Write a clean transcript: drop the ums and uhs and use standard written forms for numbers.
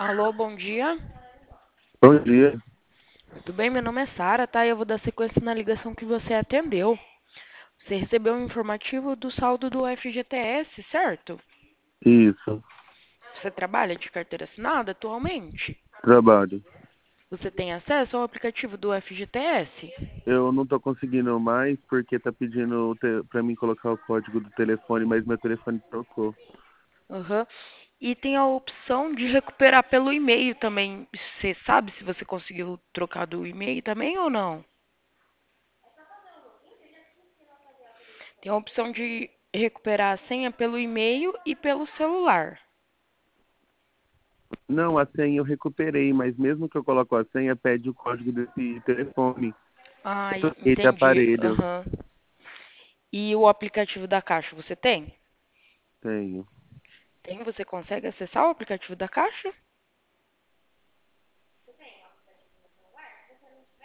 Alô, bom dia. Bom dia. Tudo bem? Meu nome é Sara, tá? Eu vou dar sequência na ligação que você atendeu. Você recebeu um informativo do saldo do FGTS, certo? Isso, Você trabalha de carteira assinada atualmente? trabalho. Você tem acesso ao aplicativo do FGTS? Eu não tô conseguindo mais porque tá pedindo pra mim colocar o código do telefone, mas meu telefone trocou. Aham. E tem a opção de recuperar pelo e-mail também. Você sabe se você conseguiu trocar do e-mail também ou não? Tem a opção de recuperar a senha pelo e-mail e pelo celular. Não, a senha eu recuperei, mas mesmo que eu coloque a senha, pede o código desse telefone. Eu Ai, troquei de entendi. aparelho. Aham. E o aplicativo da Caixa, você tem? Tenho. Tem? Você consegue acessar o aplicativo da Caixa?